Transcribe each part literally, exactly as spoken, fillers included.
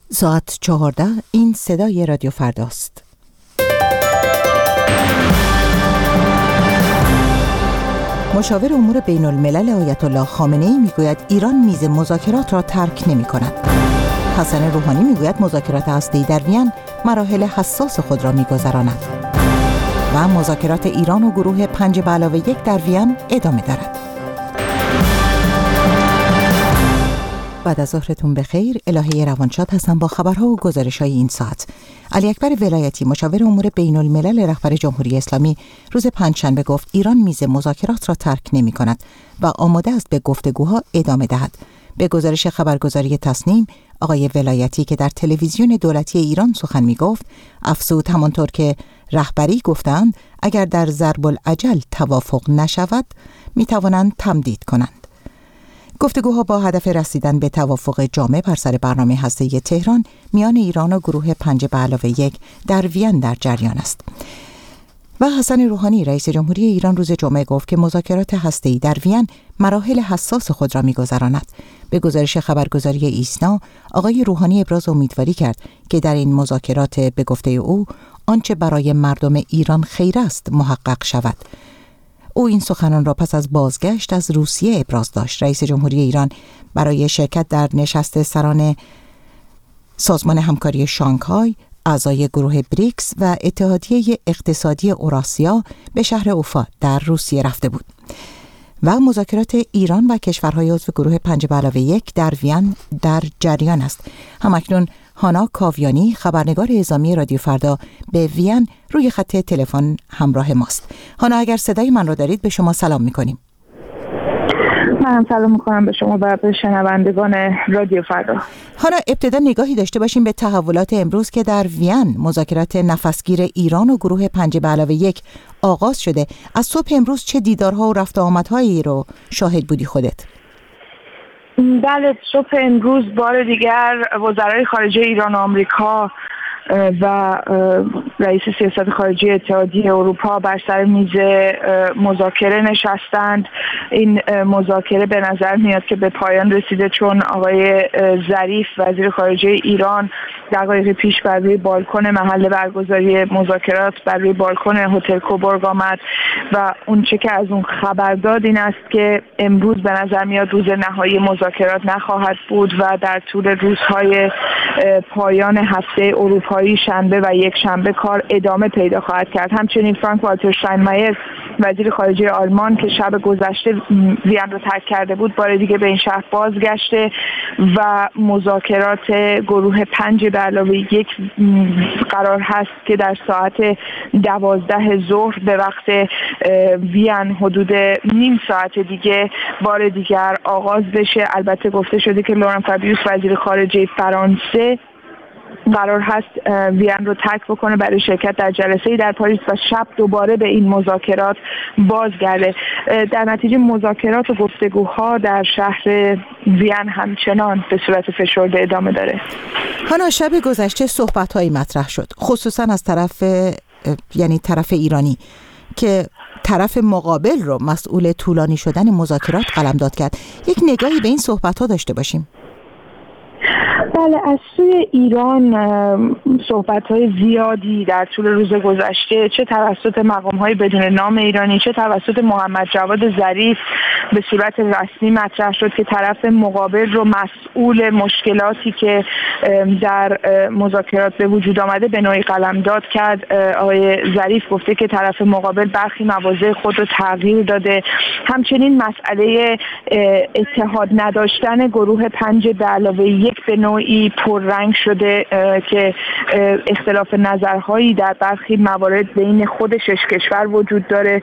ساعت چهارده. این صدای رادیو فرداست. مشاور امور بین الملل آیت الله خامنه‌ای میگوید ایران میز مذاکرات را ترک نمی کند. حسن روحانی میگوید مذاکرات هسته‌ای در وین مراحل حساس خود را میگذراند. و مذاکرات ایران و گروه پنج به علاوه یک در وین ادامه دارد. بعد از ظهرتون بخیر. الهه روانشاد هستم با خبرها و گزارش‌های این ساعت. علی اکبر ولایتی مشاور امور بین الملل رهبر جمهوری اسلامی روز پنجشنبه گفت ایران میز مذاکرات را ترک نمی کند و آماده است به گفتگوها ادامه دهد. به گزارش خبرگزاری تصنیم، آقای ولایتی که در تلویزیون دولتی ایران سخن می گفت افزود همانطور که رهبری گفتند اگر در ضرب العجل توافق نشود می توانند تمدید کنند. گفتگوها با هدف رسیدن به توافق جامع بر سر برنامه هسته‌ای تهران میان ایران و گروه پنج به علاوه یک در وین در جریان است. و حسن روحانی رئیس جمهوری ایران روز جمعه گفت که مذاکرات هسته‌ای در وین مراحل حساس خود را می‌گذراند. به گزارش خبرگزاری ایسنا، آقای روحانی ابراز امیدواری کرد که در این مذاکرات به گفته او آنچه برای مردم ایران خیر است محقق شود. او این سخنان را پس از بازگشت از روسیه ابراز داشت. رئیس جمهوری ایران برای شرکت در نشست سران سازمان همکاری شانگهای، اعضای گروه بریکس و اتحادیه اقتصادی اوراسیا به شهر اوفا در روسیه رفته بود. و مذاکرات ایران و کشورهای عضو گروه پنج به علاوه یک در وین در جریان است. همکنون هانا کاویانی خبرنگار اعزامی رادیو فردا به وین روی خط تلفن همراه ماست. هانا اگر صدای من را دارید به شما سلام می‌کنیم. من سلام می‌کنم به شما و به شنوندگان رادیو فردا. هانا ابتدا نگاهی داشته باشیم به تحولات امروز که در وین مذاکرات نفسگیر ایران و گروه پنج به علاوه یک آغاز شده. از صبح امروز چه دیدارها و رفت و آمدهایی رو شاهد بودی خودت؟ بله، صبح امروز بار دیگر وزرای خارجه ایران و آمریکا و رئیس سیاست خارجی اتحادیه اروپا بر سر میز مذاکره نشستند. این مذاکره به نظر میاد که به پایان رسیده، چون آقای ظریف وزیر خارجه ایران دقایق پیش بر روی بالکن محل برگزاری مذاکرات بر روی بالکن هتل کوبورگ آمد و اون چه که از اون خبر داد این است که امروز به نظر میاد روز نهایی مذاکرات نخواهد بود و در طول روزهای پایان هفته اروپایی شنبه و یک شنبه کار ادامه پیدا خواهد کرد. همچنین فرانک والتر شتاینمایر وزیر خارجه آلمان که شب گذشته وین رو ترک کرده بود بار دیگه به این شهر بازگشته و مذاکرات گروه پنج به علاوه یک قرار هست که در ساعت دوازده ظهر به وقت وین حدود نیم ساعت دیگه بار دیگر آغاز بشه. البته گفته شده که لورن فابیوس وزیر خارجه فرانسه قرار هست وین رو ترک بکنه برای شرکت در جلسه‌ای در پاریس و شب دوباره به این مذاکرات بازگرده. در نتیجه مذاکرات و گفتگوها در شهر وین همچنان به صورت فشرده ادامه داره. هانا، شب گذشته صحبت‌هایی مطرح شد، خصوصا از طرف یعنی طرف ایرانی که طرف مقابل رو مسئول طولانی شدن مذاکرات قلمداد کرد. یک نگاهی به این صحبت‌ها داشته باشیم. بله، از سوی ایران صحبت‌های زیادی در طول روز گذشته چه توسط مقام‌های بدون نام ایرانی چه توسط محمد جواد ظریف به صورت رسمی مطرح شد که طرف مقابل رو مسئول مشکلاتی که در مذاکرات به وجود آمده به نوعی قلمداد کرد. آقای ظریف گفته که طرف مقابل برخی مواضع خود رو تغییر داده. همچنین مسئله اتحاد نداشتن گروه پنج به علاوه یک به نوعی پررنگ شده که اختلاف نظرهایی در برخی موارد بین خود شش کشور وجود داره.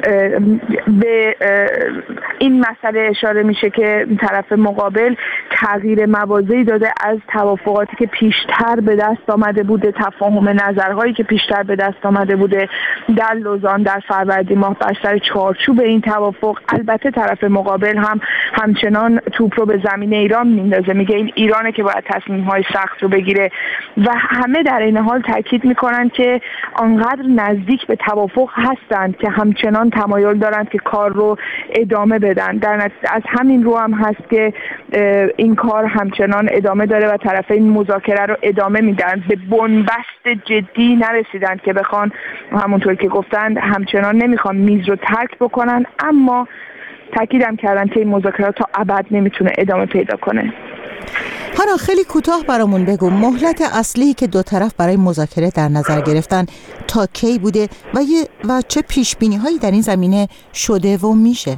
به این مسئله اشاره میشه که طرف مقابل تغییر مواضعی داده از توافقاتی که پیشتر به دست آمده بوده، تفاهم نظرهایی که پیشتر به دست آمده بوده در لوزان در فروردین ماه بر سر چارچوب این توافق. البته طرف مقابل هم همچنان توپ رو به زمین ایران میندازه، میگه این ایرانه که باید تصمیم‌های سخت رو بگیره و همه در این حال تاکید می‌کنند که آنقدر نزدیک به توافق هستند که همچنان تمایل دارند که کار رو ادامه بدن. در نتیجه از همین رو هم هست که این کار همچنان ادامه داره و طرفین مذاکره رو ادامه میدن. به بنبست جدی نرسیدند که بخوان، همونطور که گفتند، همچنان نمیخوان میز رو ترک بکنن، اما تاکیدم کردن که این مذاکرات تا ابد نمیتونه ادامه پیدا کنه. هانا خیلی کوتاه برامون بگو مهلت اصلی که دو طرف برای مذاکره در نظر گرفتن تا کی بوده و یه و چه پیش بینی هایی در این زمینه شده و میشه؟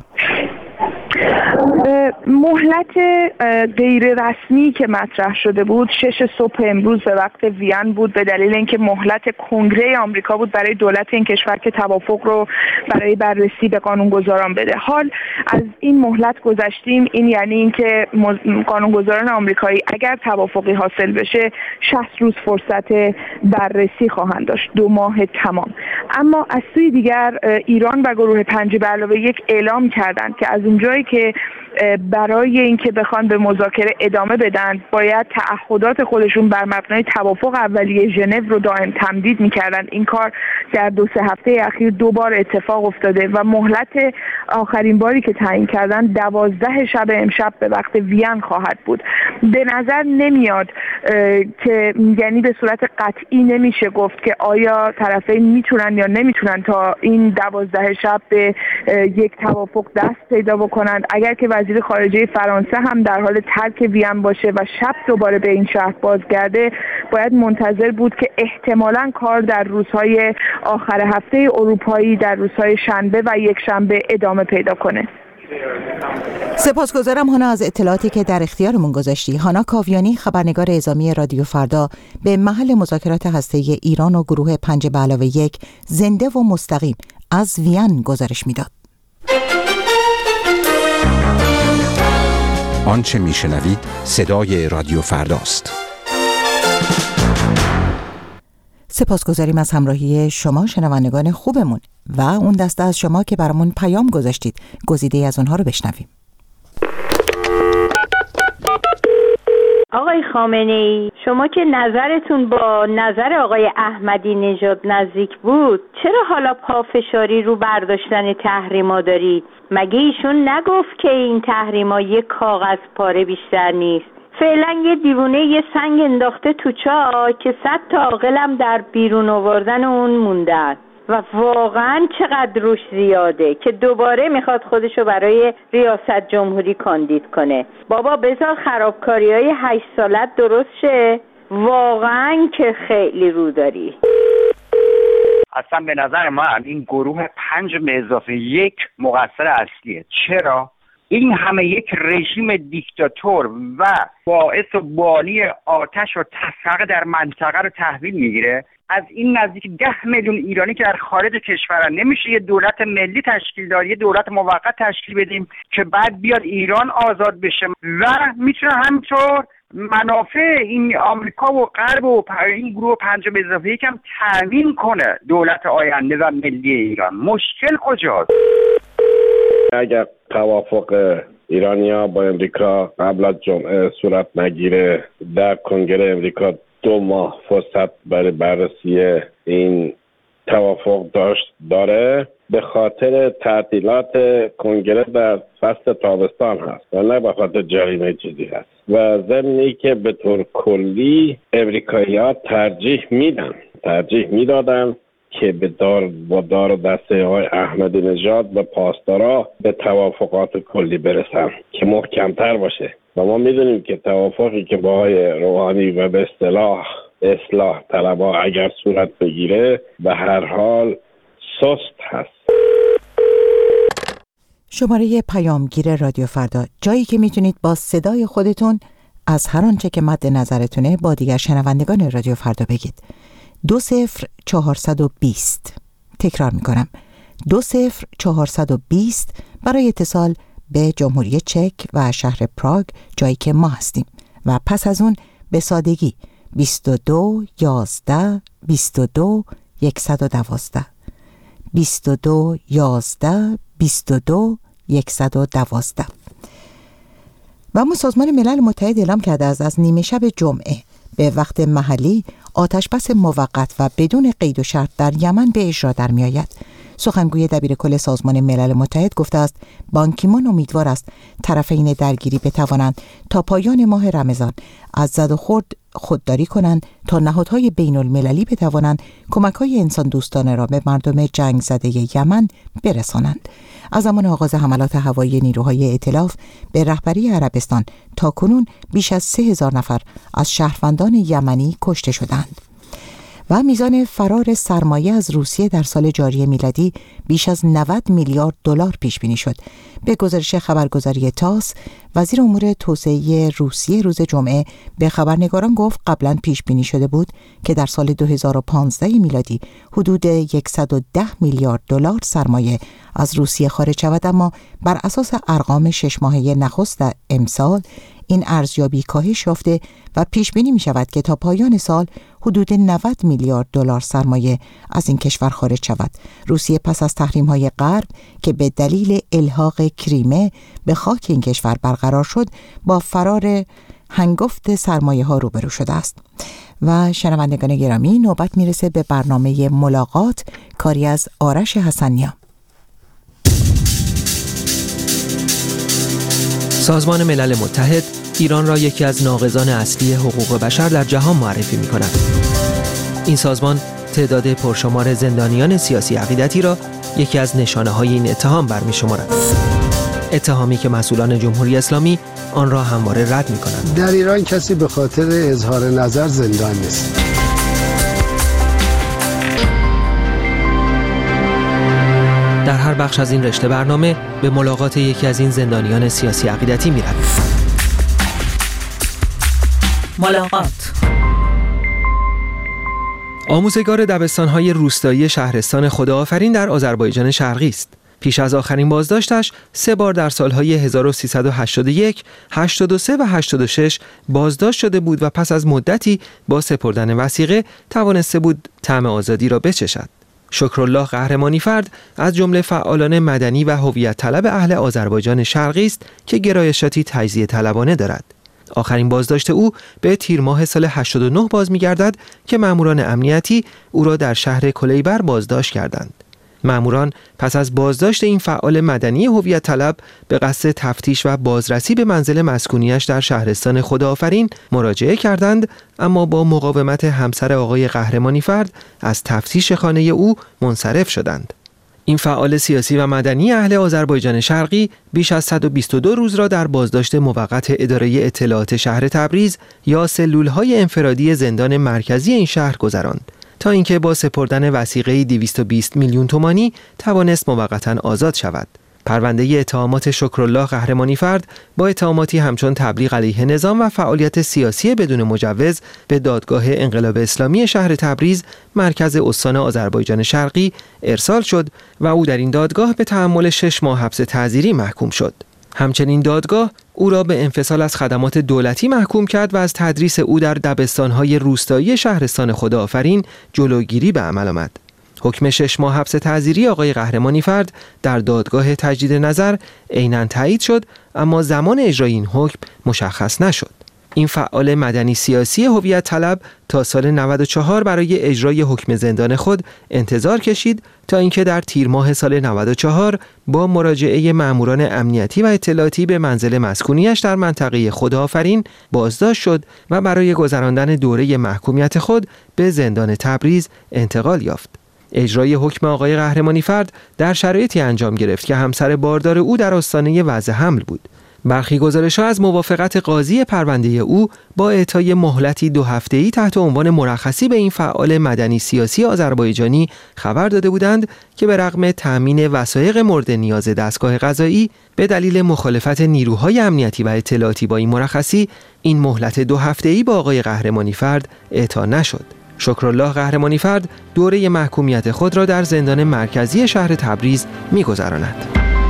مهلت غیر رسمی که مطرح شده بود شش صبح امروز به وقت وین بود، به دلیل اینکه مهلت کنگره آمریکا بود برای دولت این کشور که توافق رو برای بررسی به قانونگذاران بده. حال از این مهلت گذشتیم، این یعنی اینکه قانونگذاران آمریکایی اگر توافقی حاصل بشه شصت روز فرصت بررسی خواهند داشت، دو ماه تمام. اما از سوی دیگر ایران و گروه پنج به علاوه یک اعلام کردند که از اونجایی که برای اینکه بخوان به مذاکره ادامه بدن باید تعهدات خودشون بر مبنای توافق اولیه ژنو رو دائم تمدید می‌کردن. این کار در دو سه هفته اخیر دو بار اتفاق افتاده و مهلت آخرین باری که تعیین کردن دوازده شب امشب به وقت وین خواهد بود. به نظر نمیاد که یعنی به صورت قطعی نمیشه گفت که آیا طرفین میتونن یا نمیتونن تا این دوازده شب به یک توافق دست پیدا بکنن. اگر که وزیر خارجه فرانسه هم در حال ترک وین باشه و شب دوباره به این شهر بازگرده، باید منتظر بود که احتمالاً کار در روزهای آخر هفته اروپایی، در روزهای شنبه و یک شنبه ادامه پیدا کنه. سپاسگزارم هانا از اطلاعاتی که در اختیارمون گذاشتی. هانا کاویانی، خبرنگار اعزامی رادیو فردا، به محل مذاکرات هسته‌ای ایران و گروه پنج به علاوه یک زنده و مستقیم از وین گزارش میداد. آنچه میشنوید صدای رادیو فرداست. سپاسگزاریم از همراهی شما شنوندگان خوبمون و اون دسته از شما که برامون پیام گذاشتید. گزیده از اونها رو بشنویم. آقای خامنه‌ای، شما که نظرتون با نظر آقای احمدی نژاد نزدیک بود، چرا حالا پافشاری رو برداشتن تحریما دارید؟ مگه ایشون نگفت که این تحریما یک کاغذ پاره بیشتر نیست؟ فعلا یه دیوونه یه سنگ انداخته تو چاه که صد تا عاقلم در بیرون آوردن اون موندن و واقعا چقدر روش زیاده که دوباره میخواد خودشو برای ریاست جمهوری کاندید کنه. بابا بذار خرابکاریای هشت سالت درست شه، واقعا که خیلی رو داری. اصلا به نظر من این گروه پنج به اضافه یک مقصر اصلیه. چرا؟ این همه یک رژیم دیکتاتور و باعث و بانی آتش و تفرقه در منطقه رو تحویل میگیره. از این نزدیک ده میلیون ایرانی که در خارج کشورن نمیشه یه دولت ملی تشکیل داد، یه دولت موقت تشکیل بدیم که بعد بیاد ایران آزاد بشه و میتونه همینطور منافع این آمریکا و غرب و این گروه پنج به اضافه یک هم تامین کنه دولت آینده و ملی ایران. مشکل کجاست؟ اگر توافق ایرانیا با امریکا قبل از جمعه صورت نگیره، در کنگره امریکا دو ماه فرصت برای بررسی این توافق داشت داره، به خاطر تعطیلات کنگره در فصل تابستان هست و نه به خاطر جریمه چیزی هست. و ضمنی که به طور کلی امریکایی‌ها ترجیح میدن ترجیح میدادن که به دار با دار و دسته های احمدی نژاد و پاسدارا به توافقات کلی برسن که محکمتر باشه. و ما میدونیم که توافقی که با آقای روحانی و به اصطلاح اصلاح طلبها اگر صورت بگیره به هر حال سست هست. شماره پیامگیر رادیو فردا، جایی که میتونید با صدای خودتون از هر آنچه که مد نظرتونه با دیگر شنوندگان رادیو فردا بگید. دو صفر چهارصد و بیست. تکرار میکنم، دو صفر چهارصد و بیست برای اتصال به جمهوری چک و شهر پراگ، جایی که ما هستیم، و پس از اون به سادگی بیست و دو یازده بیست و دو صد و دوازده بیست و دو یازده بیست و دو صد و دوازده. و اما سازمان ملل متحد اعلام کرده است از نیمه شب جمعه به وقت محلی آتشبس موقت و بدون قید و شرط در یمن به اجرا در می آید. سخنگوی دبیرکل سازمان ملل متحد گفته است بان کی مون امیدوار است طرفین درگیری بتوانند تا پایان ماه رمضان از زد و خورد خودداری کنند تا نهادهای بین المللی بتوانند کمک‌های انسان دوستانه را به مردم جنگ زده یمن برسانند. از زمان آغاز حملات هوایی نیروهای ائتلاف به رهبری عربستان تا کنون بیش از سه هزار نفر از شهروندان یمنی کشته شدند. و میزان فرار سرمایه از روسیه در سال جاری میلادی بیش از نود میلیارد دلار پیش بینی شد. به گزارش خبرگزاری تاس، وزیر امور توسعه روسیه روز جمعه به خبرنگاران گفت قبلا پیش بینی شده بود که در سال دو هزار و پانزده میلادی حدود صد و ده میلیارد دلار سرمایه از روسیه خارج شود، اما بر اساس ارقام شش ماهه نخست امسال این ارزیابی کاهش یافته و پیش بینی می شود که تا پایان سال حدود نود میلیارد دلار سرمایه از این کشور خارج شود. روسیه پس از تحریم های غرب که به دلیل الحاق کریمه به خاک این کشور برقرار شد، با فرار هنگفت سرمایه ها روبرو شده است. و شنوندگان گرامی، نوبت میرسه به برنامه ملاقات، کاری از آرش حسنیا. سازمان ملل متحد ایران را یکی از ناقضان اصلی حقوق بشر در جهان معرفی می کند. این سازمان تعداد پرشمار زندانیان سیاسی عقیدتی را یکی از نشانه های این اتهام برمی شمارد. اتهامی که مسئولان جمهوری اسلامی آن را همواره رد می کنند. در ایران کسی به خاطر اظهار نظر زندان نیست. در هر بخش از این رشته برنامه به ملاقات یکی از این زندانیان سیاسی عقیدتی می رویم. ملاقات. آموزگار دبستان‌های روستایی شهرستان خداآفرین در آذربایجان شرقی است. پیش از آخرین بازداشتش سه بار در سالهای هزار و سیصد و هشتاد و یک، هشتاد و سه و هشتاد و شش بازداشت شده بود و پس از مدتی با سپردن وثیقه توانسته بود طعم آزادی را بچشد. شکرالله قهرمانی فرد از جمله فعالان مدنی و هویت طلب اهل آذربایجان شرقی است که گرایشاتی تجزیه طلبانه دارد. آخرین بازداشت او به تیر ماه سال هشتاد و نه باز می‌گردد که ماموران امنیتی او را در شهر کلیبر بازداشت کردند. ماموران پس از بازداشت این فعال مدنی هویت طلب به قصد تفتیش و بازرسی به منزل مسکونیش در شهرستان خداآفرین مراجعه کردند، اما با مقاومت همسر آقای قهرمانی فرد از تفتیش خانه او منصرف شدند. این فعال سیاسی و مدنی اهل آذربایجان شرقی بیش از صد و بیست و دو روز را در بازداشت موقت اداره اطلاعات شهر تبریز یا سلول‌های انفرادی زندان مرکزی این شهر گذراند تا اینکه با سپردن وثیقه دویست و بیست میلیون تومانی توانست موقتاً آزاد شود. پرونده اتهامات شکرالله قهرمانی فرد با اتهاماتی همچون تبلیغ علیه نظام و فعالیت سیاسی بدون مجوز به دادگاه انقلاب اسلامی شهر تبریز مرکز استان آذربایجان شرقی ارسال شد و او در این دادگاه به تحمل شش ماه حبس تعزیری محکوم شد. همچنین دادگاه او را به انفصال از خدمات دولتی محکوم کرد و از تدریس او در دبستان‌های روستایی شهرستان خداآفرین جلوگیری به عمل آمد. حکم شش ماه حبس تعزیری آقای قهرمانی فرد در دادگاه تجدید نظر عیناً تایید شد، اما زمان اجرای این حکم مشخص نشد. این فعال مدنی سیاسی هویت طلب تا سال نود و چهار برای اجرای حکم زندان خود انتظار کشید تا اینکه در تیر ماه سال نود و چهار با مراجعه ماموران امنیتی و اطلاعاتی به منزل مسکونیش در منطقه خداآفرین بازداشت شد و برای گذراندن دوره محکومیت خود به زندان تبریز انتقال یافت. اجرای حکم آقای قهرمانی فرد در شرایطی انجام گرفت که همسر باردار او در آستانه وضع حمل بود. برخی گزارش‌ها از موافقت قاضی پرونده او با اعطای مهلتی دو هفته‌ای تحت عنوان مرخصی به این فعال مدنی سیاسی آذربایجانی خبر داده بودند که به رغم تأمین وثایق مورد نیاز دستگاه قضایی به دلیل مخالفت نیروهای امنیتی و اطلاعاتی با این مرخصی، این مهلت دو هفته‌ای با آقای قهرمانی فرد اعطا نشد. شکرالله قهرمانی فرد دوره محکومیت خود را در زندان مرکزی شهر تبریز می‌گذراند.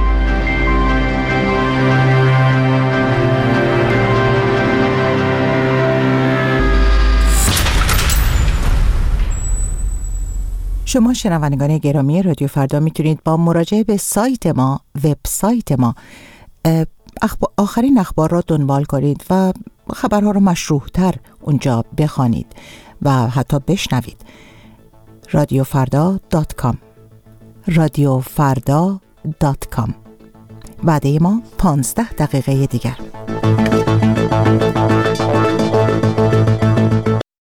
شما شنوندگان گرامی رادیو فردا میتونید با مراجعه به سایت ما، وبسایت ما، اخبار آخرین اخبار را دنبال کنید و خبرها را مشروح‌تر اونجا بخوانید و حتی بشنوید. رادیو فردا دات کام رادیو فردا دات کام. وعده ما پانزده دقیقه دیگر.